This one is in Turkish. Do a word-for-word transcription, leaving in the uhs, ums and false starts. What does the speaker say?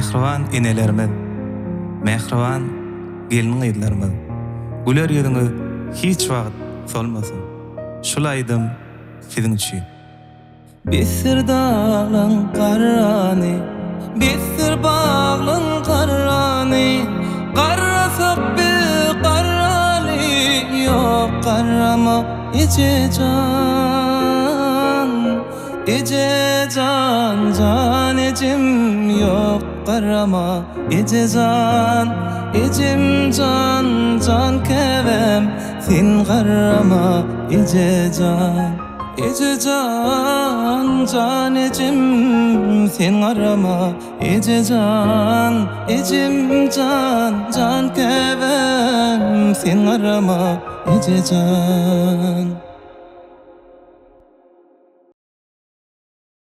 Mehriban enelerimiz, mehriban gelin ýyllarymyz. Güler ýüzüňiz hiç wagt solmasyn. Şulaýdym siziň üçin. Bisir dağlan qarrany, bisir bağlan qarrany, qarrasak bir qarrany, yok qarrama ece can, ece can, can ecim yok qarrama ece can, ecim can, can kevem sin qarrama ece can. Ece can, can ecim sen arama. Ece can, ecim can, can kevem sen arama. Ece can.